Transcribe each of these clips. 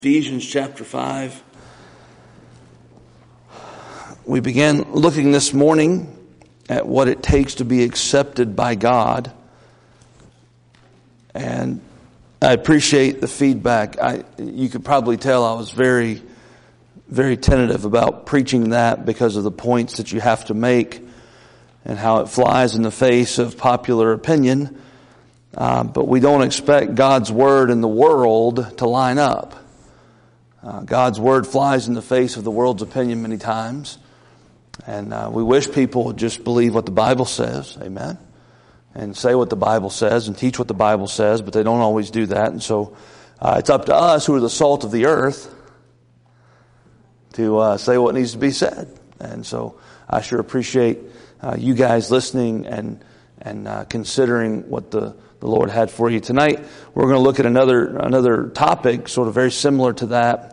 Ephesians chapter 5. We began looking this morning at what it takes to be accepted by God. And I appreciate the feedback. You could probably tell I was very, very tentative about preaching that because of the points that you have to make and how it flies in the face of popular opinion. But we don't expect God's word and the world to line up. God's word flies in the face of the world's opinion many times. And we wish people would just believe what the Bible says. Amen. And say what the Bible says and teach what the Bible says, but they don't always do that. And so it's up to us, who are the salt of the earth, to say what needs to be said. And so I sure appreciate you guys listening and considering what the Lord had for you tonight. We're going to look at another topic, sort of very similar to that.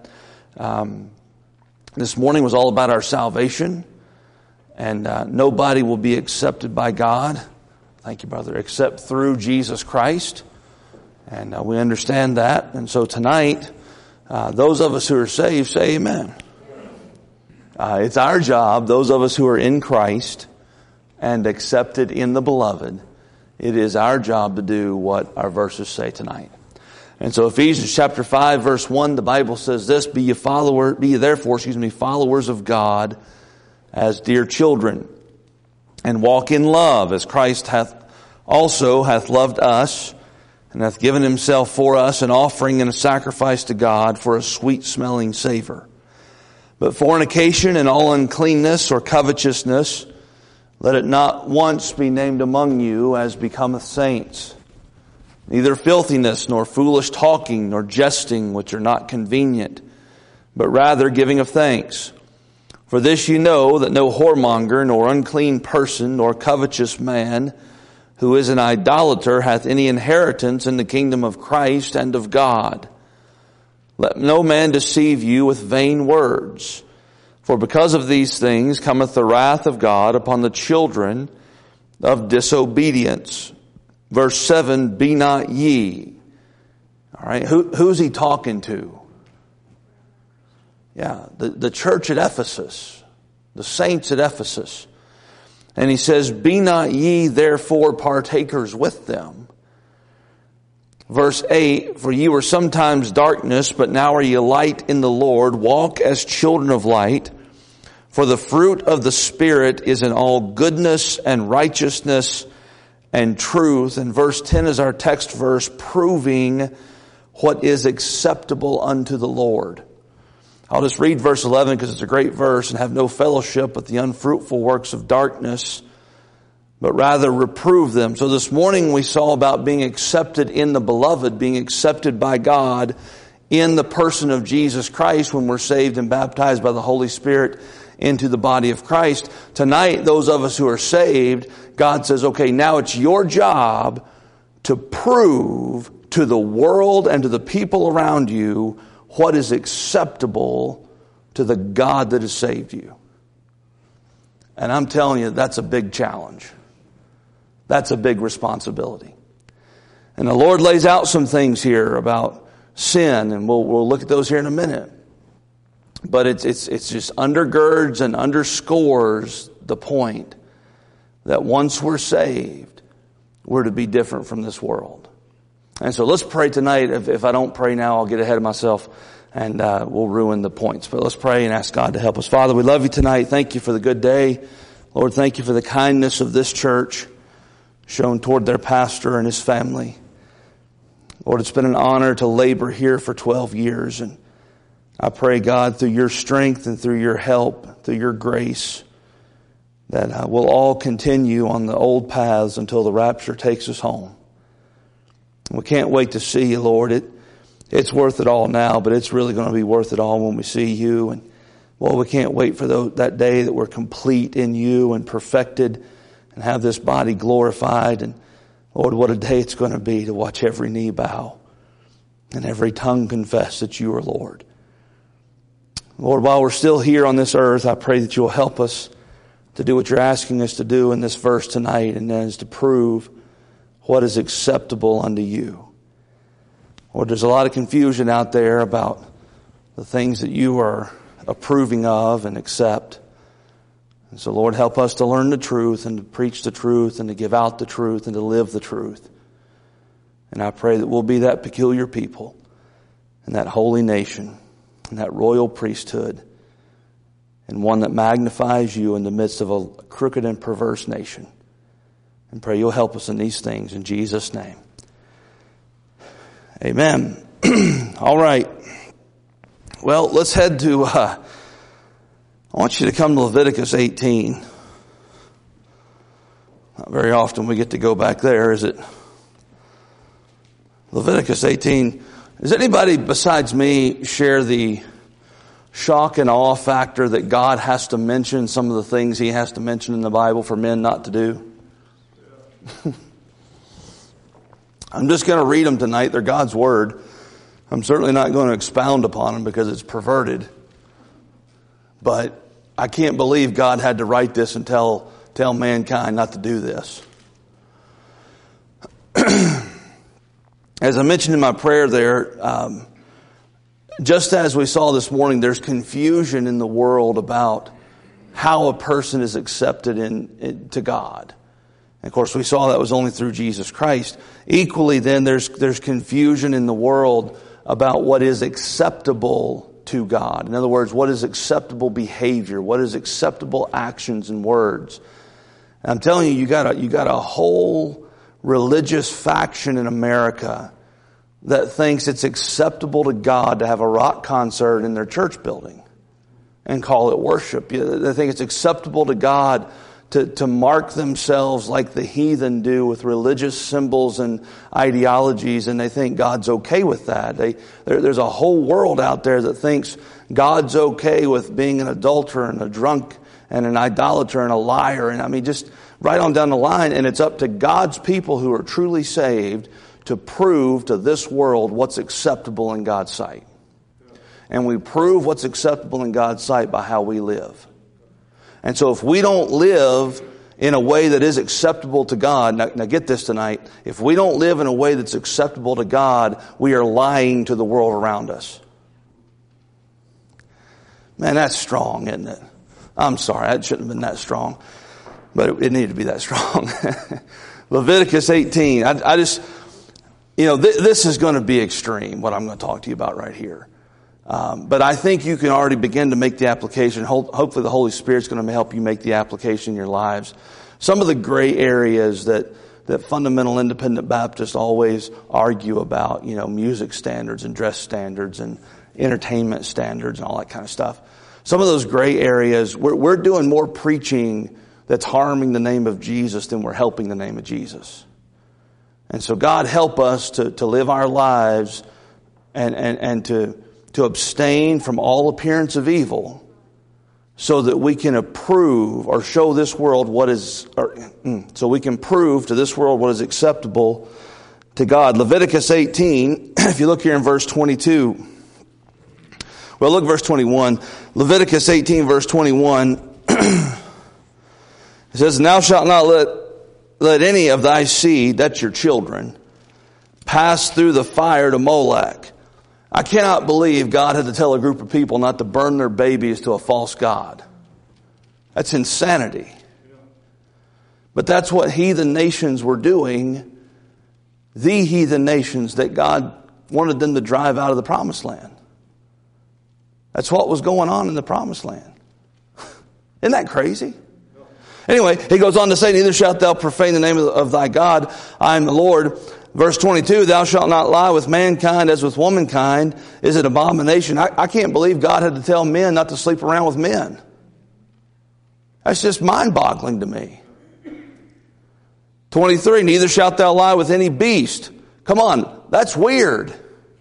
This morning was all about our salvation, and nobody will be accepted by God. Thank you, brother. Except through Jesus Christ, and we understand that. And so tonight, those of us who are saved say Amen. It's our job, those of us who are in Christ and accepted in the Beloved. It is our job to do what our verses say tonight. And so Ephesians chapter 5 verse 1, the Bible says this: Be ye therefore followers of God as dear children, and walk in love as Christ hath loved us, and hath given himself for us an offering and a sacrifice to God for a sweet smelling savor. But fornication and all uncleanness or covetousness, let it not once be named among you as becometh saints. Neither filthiness, nor foolish talking, nor jesting, which are not convenient, but rather giving of thanks. For this you know, that no whoremonger, nor unclean person, nor covetous man, who is an idolater, hath any inheritance in the kingdom of Christ and of God. Let no man deceive you with vain words. For because of these things cometh the wrath of God upon the children of disobedience. Verse 7, be not ye. All right, who's he talking to? Yeah, the church at Ephesus, the saints at Ephesus. And he says, be not ye therefore partakers with them. Verse 8, for ye were sometimes darkness, but now are ye light in the Lord. Walk as children of light. For the fruit of the Spirit is in all goodness and righteousness and truth. And verse 10 is our text verse, proving what is acceptable unto the Lord. I'll just read verse 11 because it's a great verse. And have no fellowship with the unfruitful works of darkness, but rather reprove them. So this morning we saw about being accepted in the Beloved, being accepted by God in the person of Jesus Christ when we're saved and baptized by the Holy Spirit into the body of Christ. Tonight, those of us who are saved, God says, okay, now it's your job to prove to the world and to the people around you what is acceptable to the God that has saved you. And I'm telling you, that's a big challenge. That's a big responsibility. And the Lord lays out some things here about sin, and we'll look at those here in a minute. But it's just undergirds and underscores the point that once we're saved, we're to be different from this world. And so let's pray tonight. If I don't pray now, I'll get ahead of myself and we'll ruin the points. But let's pray and ask God to help us. Father, we love you tonight. Thank you for the good day. Lord, thank you for the kindness of this church shown toward their pastor and his family. Lord, it's been an honor to labor here for 12 years, and I pray, God, through your strength and through your help, through your grace, that we'll all continue on the old paths until the rapture takes us home. We can't wait to see you, Lord. It's worth it all now, but it's really going to be worth it all when we see you. And, well, we can't wait for that day that we're complete in you and perfected and have this body glorified. And, Lord, what a day it's going to be to watch every knee bow and every tongue confess that you are Lord. Lord, while we're still here on this earth, I pray that you'll help us to do what you're asking us to do in this verse tonight, and that is to prove what is acceptable unto you. Lord, there's a lot of confusion out there about the things that you are approving of and accept. And so, Lord, help us to learn the truth and to preach the truth and to give out the truth and to live the truth. And I pray that we'll be that peculiar people and that holy nation and that royal priesthood and one that magnifies you in the midst of a crooked and perverse nation. And pray you'll help us in these things in Jesus' name. Amen. All right. Well, let's head to, I want you to come to Leviticus 18. Not very often we get to go back there, is it? Leviticus 18. Does anybody besides me share the shock and awe factor that God has to mention some of the things He has to mention in the Bible for men not to do? I'm just going to read them tonight. They're God's Word. I'm certainly not going to expound upon them because it's perverted. But I can't believe God had to write this and tell mankind not to do this. As I mentioned in my prayer there, just as we saw this morning, there's confusion in the world about how a person is accepted to God. And of course, we saw that was only through Jesus Christ. Equally, then, there's confusion in the world about what is acceptable to God. In other words, what is acceptable behavior? What is acceptable actions and words? And I'm telling you, you got a whole religious faction in America that thinks it's acceptable to God to have a rock concert in their church building and call it worship. They think it's acceptable to God to mark themselves like the heathen do with religious symbols and ideologies, and they think God's okay with that. There's a whole world out there that thinks God's okay with being an adulterer and a drunk and an idolater and a liar, and I mean just right on down the line. And it's up to God's people who are truly saved to prove to this world what's acceptable in God's sight. And we prove what's acceptable in God's sight by how we live. And so if we don't live in a way that is acceptable to God, now get this tonight, if we don't live in a way that's acceptable to God, we are lying to the world around us. Man, that's strong, isn't it? I'm sorry, that shouldn't have been that strong, but it needed to be that strong. Leviticus 18, I just, this is going to be extreme, what I'm going to talk to you about right here. But I think you can already begin to make the application. Hopefully the Holy Spirit's going to help you make the application in your lives. Some of the gray areas that fundamental independent Baptists always argue about, music standards and dress standards and entertainment standards and all that kind of stuff. Some of those gray areas, we're doing more preaching that's harming the name of Jesus than we're helping the name of Jesus. And so God help us to live our lives and to abstain from all appearance of evil so that we can approve or show this world so we can prove to this world what is acceptable to God. Leviticus 18, if you look here in verse 22, well, look verse 21. Leviticus 18 verse 21, it says, "Thou shalt not let any of thy seed," that's your children, "pass through the fire to Molech." I cannot believe God had to tell a group of people not to burn their babies to a false god. That's insanity. But that's what heathen nations were doing. The heathen nations that God wanted them to drive out of the promised land. That's what was going on in the promised land. Isn't that crazy? Anyway, he goes on to say, "Neither shalt thou profane the name of thy God. I am the Lord." Verse 22, "Thou shalt not lie with mankind as with womankind, is an abomination." I can't believe God had to tell men not to sleep around with men. That's just mind-boggling to me. 23, "Neither shalt thou lie with any beast." Come on, that's weird.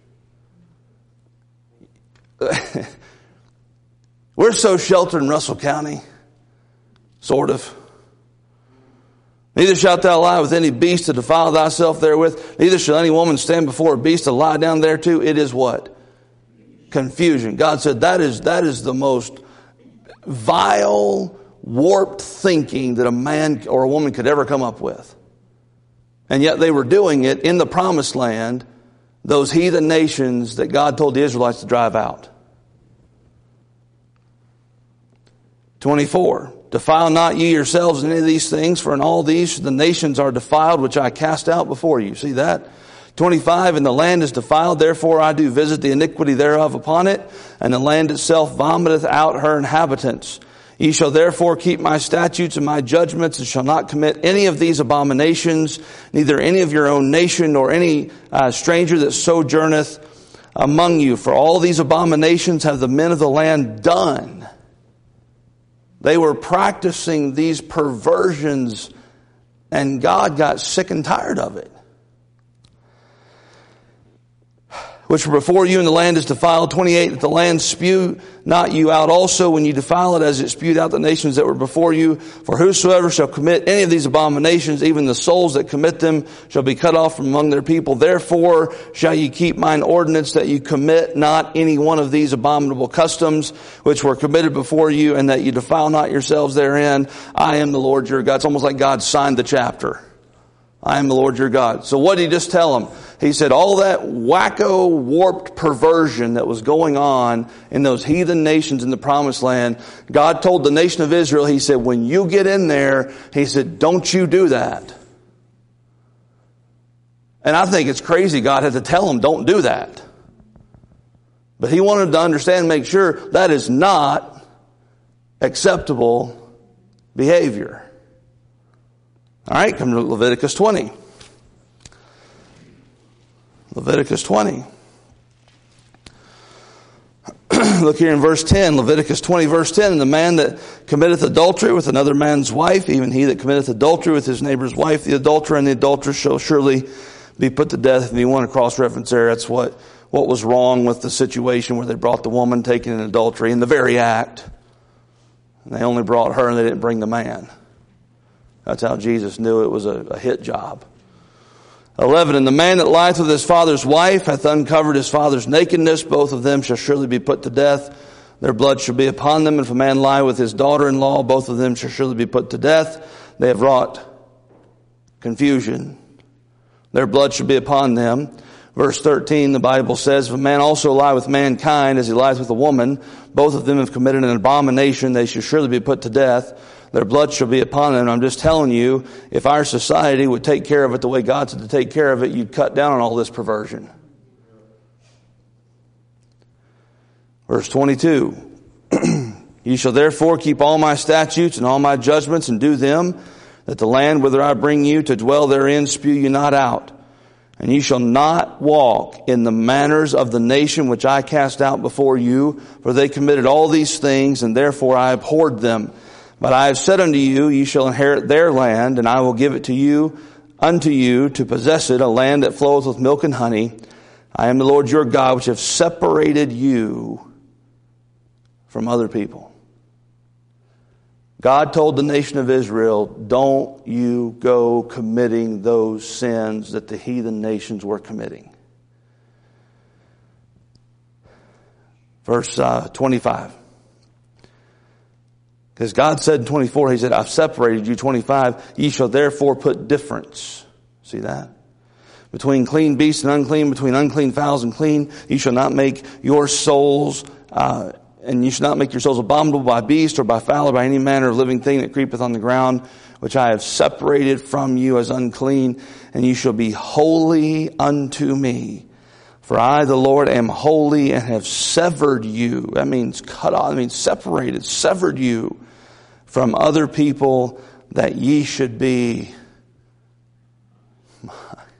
We're so sheltered in Russell County. Sort of. "Neither shalt thou lie with any beast to defile thyself therewith. Neither shall any woman stand before a beast to lie down thereto." It is what? Confusion. God said that is the most vile, warped thinking that a man or a woman could ever come up with. And yet they were doing it in the promised land, those heathen nations that God told the Israelites to drive out. 24. Defile not ye yourselves in any of these things, for in all these the nations are defiled, which I cast out before you. See that? 25. And the land is defiled, therefore I do visit the iniquity thereof upon it, and the land itself vomiteth out her inhabitants. Ye shall therefore keep my statutes and my judgments, and shall not commit any of these abominations, neither any of your own nation, nor any stranger that sojourneth among you. For all these abominations have the men of the land done. They were practicing these perversions, and God got sick and tired of it. Which were before you, and the land is defiled. 28, that the land spew not you out also when you defile it, as it spewed out the nations that were before you. For whosoever shall commit any of these abominations, even the souls that commit them, shall be cut off from among their people. Therefore shall ye keep mine ordinance, that you commit not any one of these abominable customs, which were committed before you, and that you defile not yourselves therein. I am the Lord your God. It's almost like God signed the chapter. I am the Lord your God. So what did he just tell them? He said all that wacko, warped perversion that was going on in those heathen nations in the promised land, God told the nation of Israel, he said, when you get in there, he said, don't you do that. And I think it's crazy God had to tell them, don't do that. But he wanted to understand and make sure that is not acceptable behavior. All right, come to Leviticus 20. Leviticus 20. Look here in verse 10, Leviticus 20 verse 10, and the man that committeth adultery with another man's wife, even he that committeth adultery with his neighbor's wife, the adulterer and the adulteress shall surely be put to death. If you want to cross-reference there, that's what was wrong with the situation where they brought the woman taken in adultery in the very act. And they only brought her and they didn't bring the man. That's how Jesus knew it was a hit job. 11, and the man that lieth with his father's wife hath uncovered his father's nakedness. Both of them shall surely be put to death. Their blood shall be upon them. And if a man lie with his daughter-in-law, both of them shall surely be put to death. They have wrought confusion. Their blood shall be upon them. Verse 13, the Bible says, if a man also lie with mankind as he lieth with a woman, both of them have committed an abomination. They shall surely be put to death. Their blood shall be upon them. I'm just telling you, if our society would take care of it the way God said to take care of it, you'd cut down on all this perversion. Verse 22, ye shall therefore keep all my statutes and all my judgments and do them, that the land whither I bring you to dwell therein spew you not out. And ye shall not walk in the manners of the nation which I cast out before you, for they committed all these things, and therefore I abhorred them. But I have said unto you, ye shall inherit their land, and I will give it to you, unto you, to possess it, a land that floweth with milk and honey. I am the Lord your God, which have separated you from other people. God told the nation of Israel, don't you go committing those sins that the heathen nations were committing. Verse 25. Because God said in 24, he said, I've separated you. 25, ye shall therefore put difference. See that? Between clean beasts and unclean, between unclean fowls and clean, ye shall not make your souls, and you shall not make your souls abominable by beast or by fowl or by any manner of living thing that creepeth on the ground, which I have separated from you as unclean, and you shall be holy unto me. For I, the Lord, am holy and have severed you. That means cut off, that means separated, severed you from other people, that ye should be mine.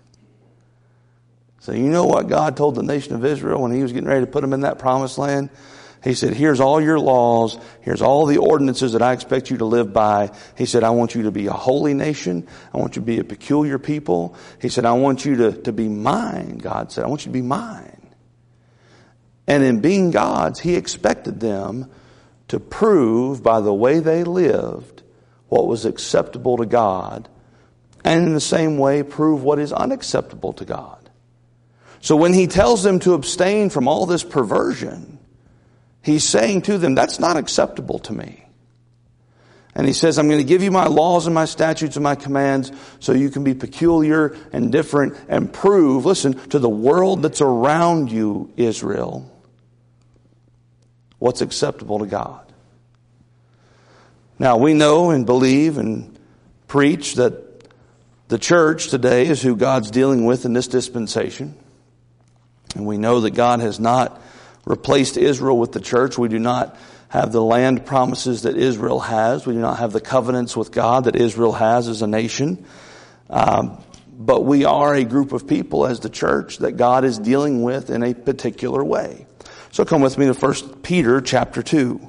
So you know what God told the nation of Israel when he was getting ready to put them in that promised land? He said, here's all your laws. Here's all the ordinances that I expect you to live by. He said, I want you to be a holy nation. I want you to be a peculiar people. He said, I want you to be mine. God said, I want you to be mine. And in being God's, he expected them to prove by the way they lived what was acceptable to God, and in the same way prove what is unacceptable to God. So when he tells them to abstain from all this perversion, he's saying to them, that's not acceptable to me. And he says, I'm going to give you my laws and my statutes and my commands so you can be peculiar and different and prove, listen, to the world that's around you, Israel, what's acceptable to God. Now, we know and believe and preach that the church today is who God's dealing with in this dispensation. And we know that God has not replaced Israel with the church. We do not have the land promises that Israel has. We do not have the covenants with God that Israel has as a nation. But we are a group of people as the church that God is dealing with in a particular way. So come with me to 1 Peter chapter 2.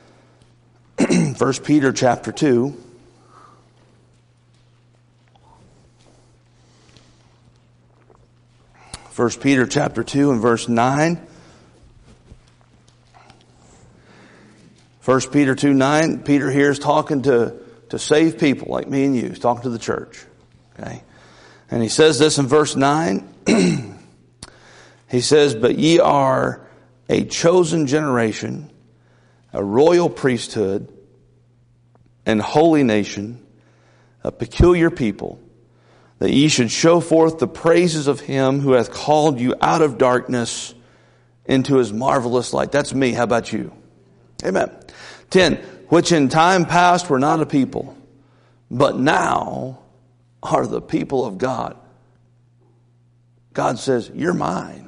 1 Peter chapter 2. First Peter chapter 2 and verse 9. 1 Peter 2:9. Peter here is talking to saved people like me and you. He's talking to the church. Okay. And he says this in verse 9. He says, "But ye are a chosen generation, a royal priesthood, and holy nation, a peculiar people, that ye should show forth the praises of him who hath called you out of darkness into his marvelous light." That's me. How about you? Amen. 10, "Which in time past were not a people, but now are the people of God." God says, you're mine.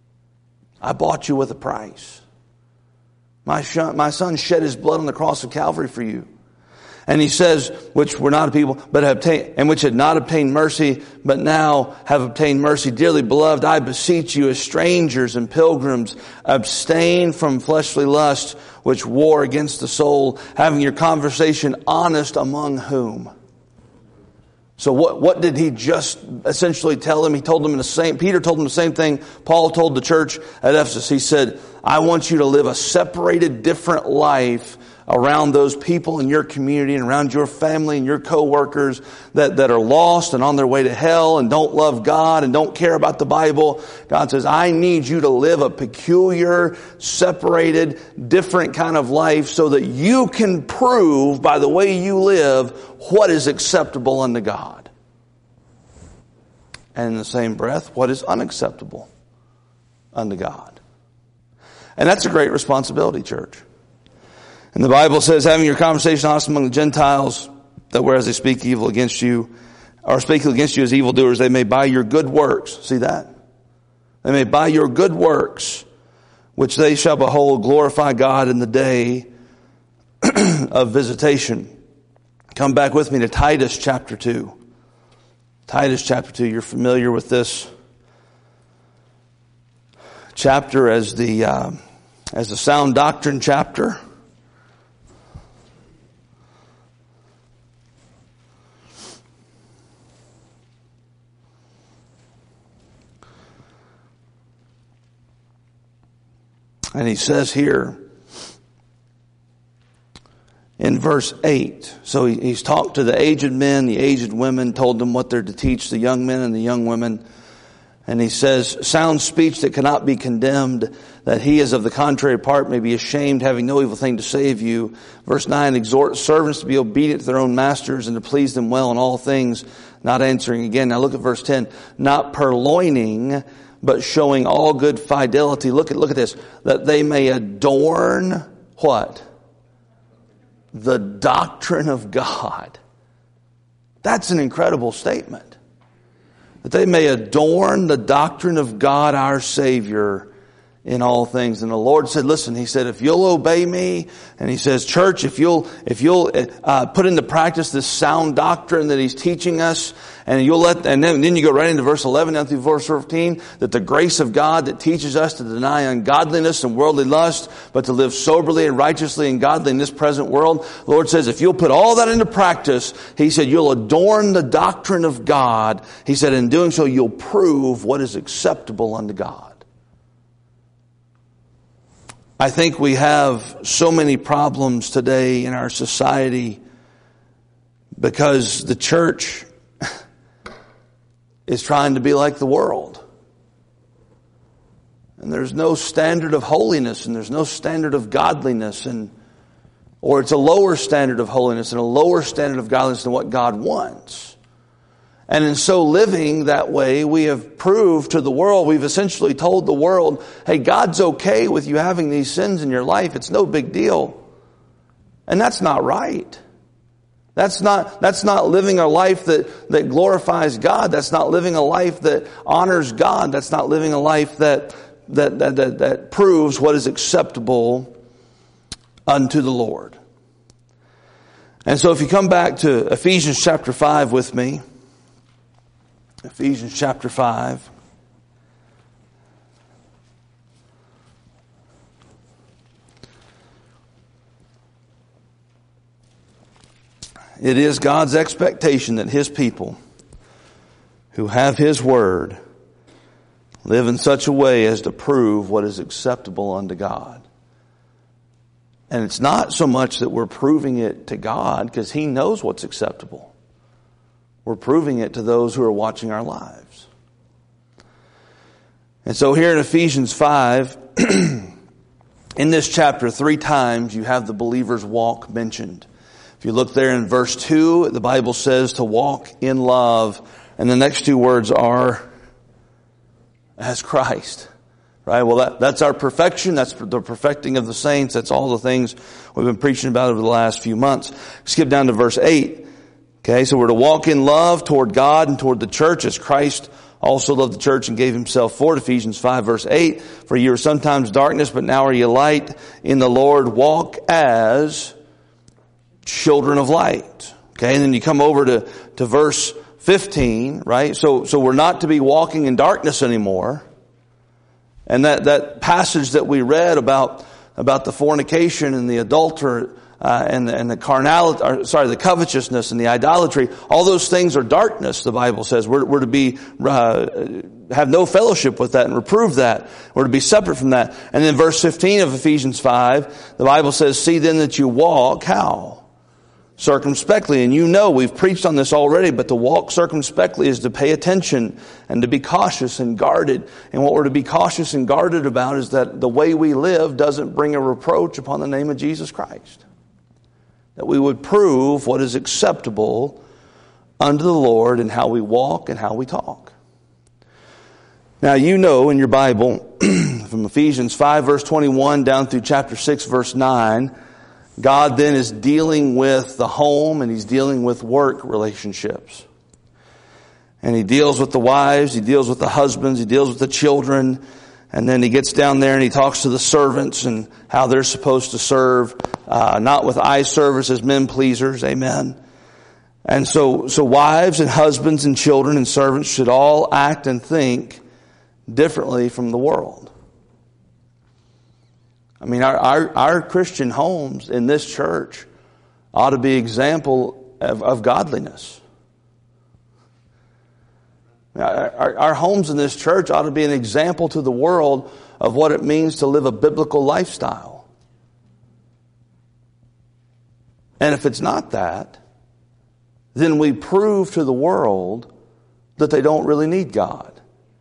I bought you with a price. My son shed his blood on the cross of Calvary for you. And he says, which were not a people, but have obtained, and which had not obtained mercy, but now have obtained mercy. Dearly beloved, I beseech you as strangers and pilgrims, abstain from fleshly lust, which war against the soul, having your conversation honest among whom? So what did he just essentially tell them? He told them Peter told them the same thing Paul told the church at Ephesus. He said, I want you to live a separated, different life around those people in your community and around your family and your co-workers that are lost and on their way to hell and don't love God and don't care about the Bible. God says, I need you to live a peculiar, separated, different kind of life so that you can prove by the way you live what is acceptable unto God. And in the same breath, what is unacceptable unto God. And that's a great responsibility, church. And the Bible says, having your conversation honest among the Gentiles, that whereas they speak evil against you, or speak against you as evildoers, they may by your good works, see that? They may by your good works, which they shall behold, glorify God in the day of visitation. Come back with me to Titus chapter 2. Titus chapter 2, you're familiar with this chapter as the sound doctrine chapter. And he says here in verse 8, so he's talked to the aged men, the aged women, told them what they're to teach the young men and the young women. And he says, sound speech that cannot be condemned, that he is of the contrary part may be ashamed, having no evil thing to say of you. Verse 9, exhort servants to be obedient to their own masters and to please them well in all things, not answering again. Now look at verse 10, not purloining, but showing all good fidelity. Look at this. That they may adorn what? The doctrine of God. That's an incredible statement. That they may adorn the doctrine of God our Savior in all things. And the Lord said, listen, he said, if you'll obey me, and he says, church, if you'll put into practice this sound doctrine that he's teaching us, and then you go right into verse 11 down through verse 15, that the grace of God that teaches us to deny ungodliness and worldly lust, but to live soberly and righteously and godly in this present world. The Lord says, if you'll put all that into practice, he said, you'll adorn the doctrine of God. He said, in doing so, you'll prove what is acceptable unto God. I think we have so many problems today in our society because the church is trying to be like the world. And there's no standard of holiness and there's no standard of godliness, or it's a lower standard of holiness and a lower standard of godliness than what God wants. And in so living that way, we have proved to the world, we've essentially told the world, hey, God's okay with you having these sins in your life. It's no big deal. And that's not right. That's not living a life that glorifies God. That's not living a life that honors God. That's not living a life that proves what is acceptable unto the Lord. And so if you come back to Ephesians chapter 5 with me, Ephesians chapter 5. It is God's expectation that His people who have His Word live in such a way as to prove what is acceptable unto God. And it's not so much that we're proving it to God, because He knows what's acceptable. We're proving it to those who are watching our lives. And so here in Ephesians 5, in this chapter, 3 times you have the believer's walk mentioned. If you look there in verse 2, the Bible says to walk in love. And the next 2 words are as Christ. Right? Well, that's our perfection. That's the perfecting of the saints. That's all the things we've been preaching about over the last few months. Skip down to verse 8. Okay, so we're to walk in love toward God and toward the church as Christ also loved the church and gave Himself for it. Ephesians 5 verse 8. For you were sometimes darkness, but now are you light in the Lord. Walk as children of light. Okay, and then you come over to verse 15, right? So we're not to be walking in darkness anymore. And that passage that we read about the fornication and the adultery and the carnality, the covetousness and the idolatry, all those things are darkness. The Bible says we're to be have no fellowship with that and reprove that. We're to be separate from that. And then verse 15 of Ephesians 5, the Bible says, "See then that you walk how." Circumspectly. And you know, we've preached on this already, but to walk circumspectly is to pay attention and to be cautious and guarded. And what we're to be cautious and guarded about is that the way we live doesn't bring a reproach upon the name of Jesus Christ. That we would prove what is acceptable unto the Lord in how we walk and how we talk. Now you know in your Bible, from Ephesians 5 verse 21 down through chapter 6 verse 9, God then is dealing with the home and He's dealing with work relationships. And He deals with the wives, He deals with the husbands, He deals with the children. And then He gets down there and He talks to the servants and how they're supposed to serve, not with eye service as men pleasers. Amen. And so wives and husbands and children and servants should all act and think differently from the world. I mean, our Christian homes in this church ought to be example of godliness. Our homes in this church ought to be an example to the world of what it means to live a biblical lifestyle. And if it's not that, then we prove to the world that they don't really need God.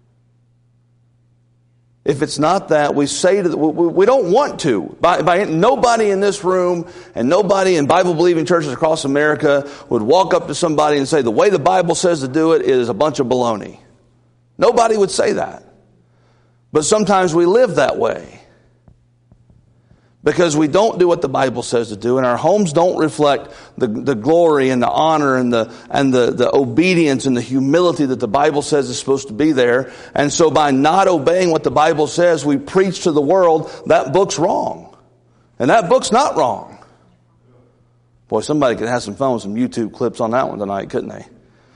If it's not that, we say to we don't want to. By nobody in this room and nobody in Bible-believing churches across America would walk up to somebody and say, the way the Bible says to do it is a bunch of baloney. Nobody would say that. But sometimes we live that way. Because we don't do what the Bible says to do, and our homes don't reflect the glory and the honor and the obedience and the humility that the Bible says is supposed to be there. And so by not obeying what the Bible says, we preach to the world, that book's wrong. And that book's not wrong. Boy, somebody could have some fun with some YouTube clips on that one tonight, couldn't they?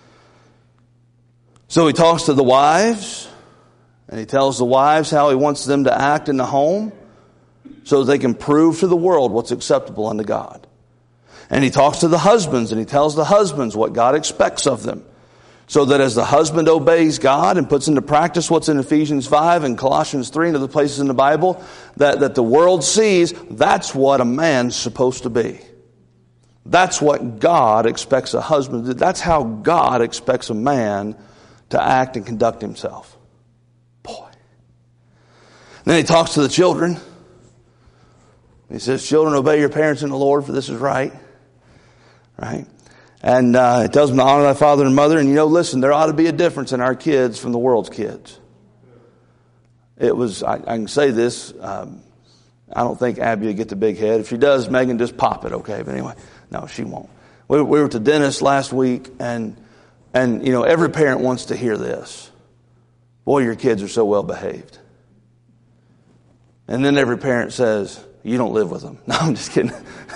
So He talks to the wives, and He tells the wives how He wants them to act in the home, so that they can prove to the world what's acceptable unto God. And He talks to the husbands and He tells the husbands what God expects of them. So that as the husband obeys God and puts into practice what's in Ephesians 5 and Colossians 3 and other places in the Bible, that the world sees, that's what a man's supposed to be. That's what God expects a husband to do. That's how God expects a man to act and conduct himself. Boy. Then He talks to the children. He says, children, obey your parents in the Lord, for this is right. Right? And it tells them to honor thy father and mother. And listen, there ought to be a difference in our kids from the world's kids. It was, I can say this, I don't think Abby will get the big head. If she does, Megan, just pop it, okay? But anyway, no, she won't. We were at the dentist last week, and every parent wants to hear this. Boy, your kids are so well behaved. And then every parent says, you don't live with them. No, I'm just kidding.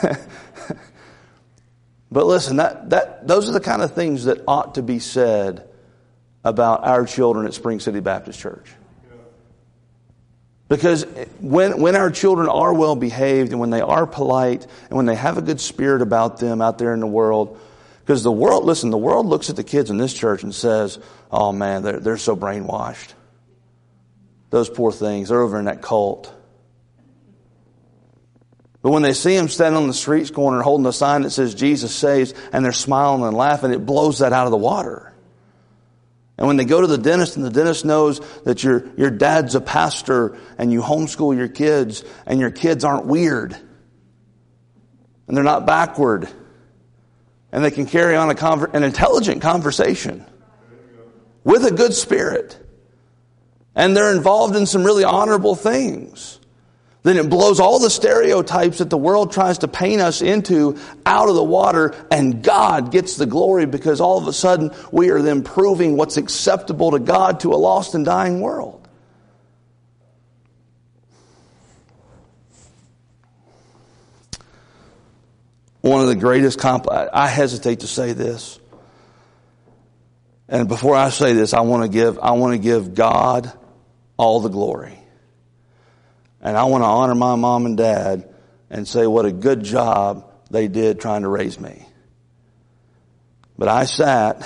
But listen, those are the kind of things that ought to be said about our children at Spring City Baptist Church. Because when our children are well behaved and when they are polite and when they have a good spirit about them out there in the world, because the world looks at the kids in this church and says, oh man, they're so brainwashed. Those poor things, they're over in that cult. But when they see them standing on the street corner holding a sign that says Jesus saves, and they're smiling and laughing, it blows that out of the water. And when they go to the dentist and the dentist knows that your dad's a pastor and you homeschool your kids and your kids aren't weird and they're not backward and they can carry on an intelligent conversation with a good spirit and they're involved in some really honorable things, then it blows all the stereotypes that the world tries to paint us into out of the water, and God gets the glory because all of a sudden we are then proving what's acceptable to God to a lost and dying world. One of the greatest I hesitate to say this. And before I say this, I want to give God all the glory. And I want to honor my mom and dad and say what a good job they did trying to raise me. But I sat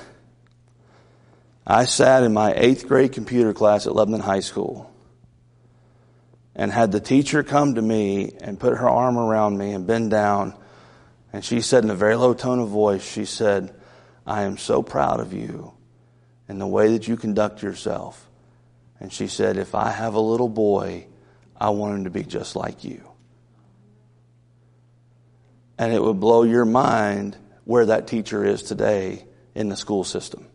in my 8th grade computer class at Lebanon High School and had the teacher come to me and put her arm around me and bend down. And she said in a very low tone of voice, she said, I am so proud of you and the way that you conduct yourself. And she said, if I have a little boy, I want him to be just like you. And it would blow your mind where that teacher is today in the school system.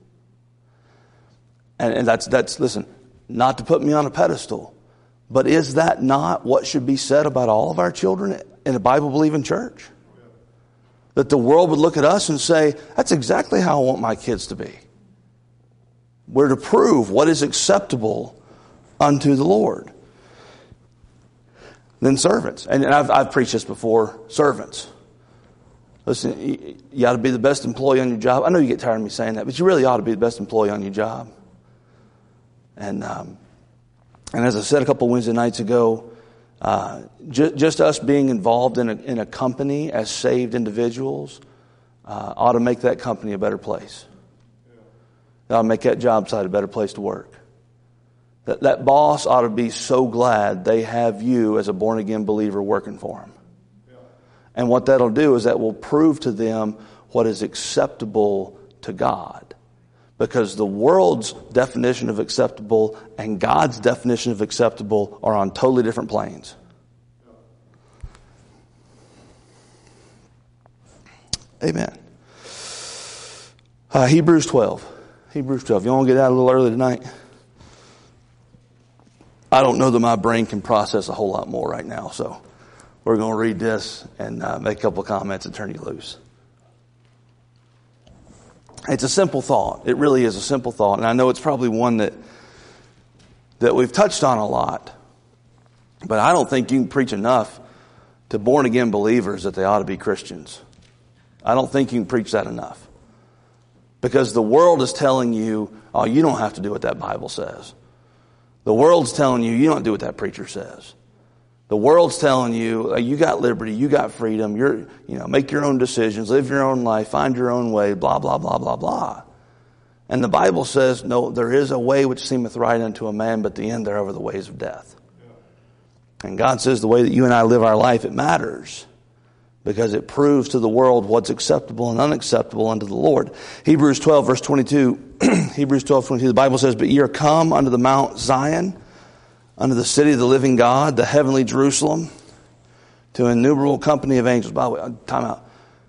And that's listen, not to put me on a pedestal, but is that not what should be said about all of our children in a Bible-believing church? That the world would look at us and say, that's exactly how I want my kids to be. We're to prove what is acceptable unto the Lord. Then servants. And I've preached this before. Servants. Listen, you ought to be the best employee on your job. I know you get tired of me saying that, but you really ought to be the best employee on your job. And as I said a couple Wednesday nights ago, just us being involved in a company as saved individuals ought to make that company a better place. It ought to make that job site a better place to work. That boss ought to be so glad they have you as a born-again believer working for them. Yeah. And what that'll do is that will prove to them what is acceptable to God. Because the world's definition of acceptable and God's definition of acceptable are on totally different planes. Yeah. Amen. Hebrews 12. Hebrews 12. You want to get out a little early tonight? I don't know that my brain can process a whole lot more right now, so we're going to read this and make a couple of comments and turn you loose. It's a simple thought. It really is a simple thought, and I know it's probably one that we've touched on a lot, but I don't think you can preach enough to born-again believers that they ought to be Christians. I don't think you can preach that enough. Because the world is telling you, oh, you don't have to do what that Bible says. The world's telling you, you don't do what that preacher says. The world's telling you, you got liberty, you got freedom, make your own decisions, live your own life, find your own way, blah, blah, blah, blah, blah. And the Bible says, no, there is a way which seemeth right unto a man, but the end thereof are the ways of death. And God says the way that you and I live our life, it matters. Because it proves to the world what's acceptable and unacceptable unto the Lord. Hebrews 12, verse 22. Hebrews 12, 22. The Bible says, but ye are come unto the Mount Zion, unto the city of the living God, the heavenly Jerusalem, to an innumerable company of angels. By the way, time out.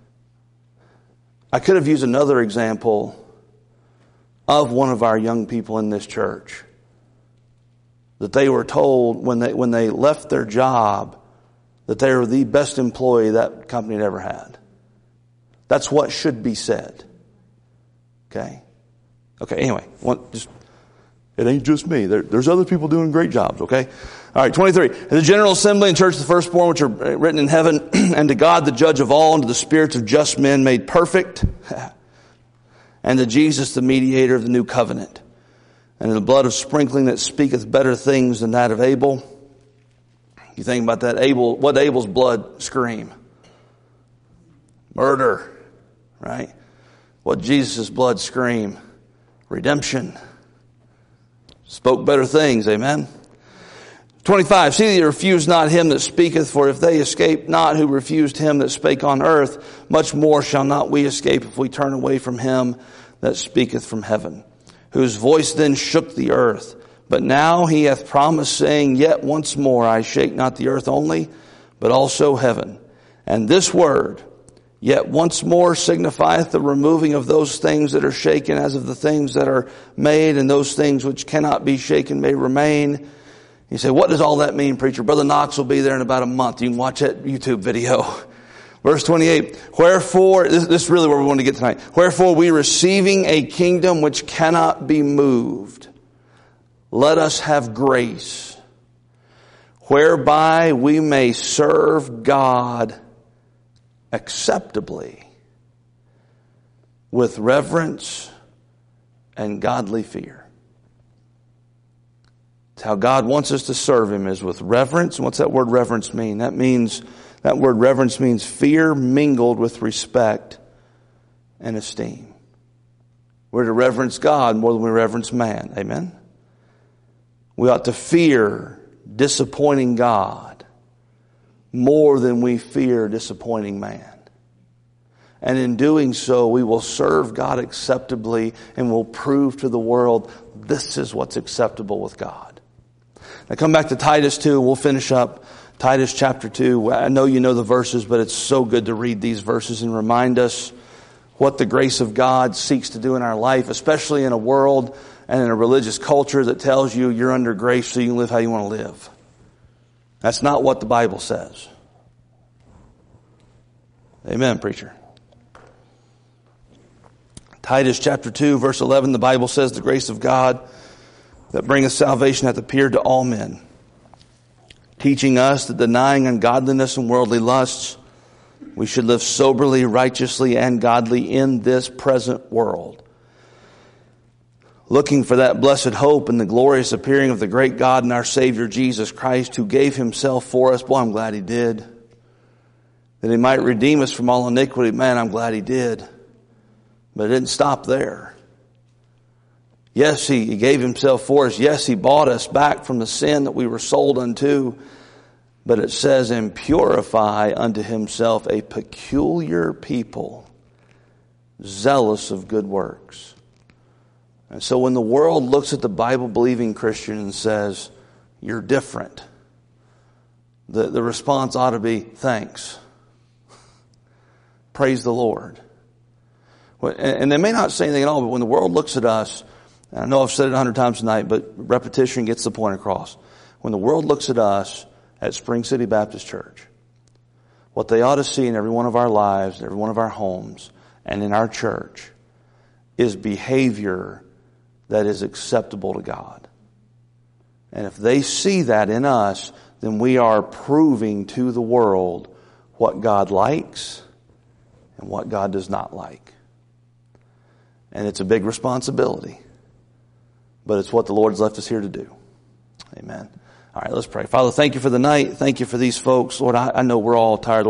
I could have used another example of one of our young people in this church. That they were told when they left their job that they were the best employee that company had ever had. That's what should be said. Okay? Okay, anyway. It ain't just me. There's other people doing great jobs, okay? All right, 23. And the general assembly and church of the firstborn which are written in heaven, and to God the judge of all, and to the spirits of just men made perfect, and to Jesus the mediator of the new covenant, and to the blood of sprinkling that speaketh better things than that of Abel. You think about that, what did Abel's blood scream? Murder, right? What Jesus' blood scream? Redemption. Spoke better things, amen? 25, see that you refuse not him that speaketh, for if they escape not who refused him that spake on earth, much more shall not we escape if we turn away from him that speaketh from heaven, whose voice then shook the earth. But now he hath promised, saying, yet once more I shake not the earth only, but also heaven. And this word, yet once more, signifieth the removing of those things that are shaken, as of the things that are made, and those things which cannot be shaken may remain. You say, what does all that mean, preacher? Brother Knox will be there in about a month. You can watch that YouTube video. Verse 28, wherefore, this is really where we want to get tonight. Wherefore we receiving a kingdom which cannot be moved, let us have grace, whereby we may serve God acceptably with reverence and godly fear. It's how God wants us to serve him, is with reverence. What's that word reverence mean? That word reverence means fear mingled with respect and esteem. We're to reverence God more than we reverence man. Amen? We ought to fear disappointing God more than we fear disappointing man. And in doing so, we will serve God acceptably and will prove to the world this is what's acceptable with God. Now come back to Titus 2. We'll finish up Titus chapter 2. I know you know the verses, but it's so good to read these verses and remind us what the grace of God seeks to do in our life, especially in a world and in a religious culture that tells you you're under grace so you can live how you want to live. That's not what the Bible says. Amen, preacher. Titus chapter 2, verse 11, the Bible says, the grace of God that bringeth salvation hath appeared to all men, teaching us that denying ungodliness and worldly lusts, we should live soberly, righteously, and godly in this present world, looking for that blessed hope and the glorious appearing of the great God and our Savior Jesus Christ, who gave himself for us. Boy, I'm glad he did. That he might redeem us from all iniquity. Man, I'm glad he did. But it didn't stop there. Yes, he gave himself for us. Yes, he bought us back from the sin that we were sold unto. But it says, and purify unto himself a peculiar people, zealous of good works. And so when the world looks at the Bible-believing Christian and says, you're different, the response ought to be, thanks. Praise the Lord. And they may not say anything at all, but when the world looks at us, and I know I've said it 100 times tonight, but repetition gets the point across. When the world looks at us at Spring City Baptist Church, what they ought to see in every one of our lives, every one of our homes, and in our church is behavior that is acceptable to God. And if they see that in us, then we are proving to the world what God likes and what God does not like. And it's a big responsibility. But it's what the Lord's left us here to do. Amen. All right, let's pray. Father, thank you for the night. Thank you for these folks. Lord, I know we're all tired.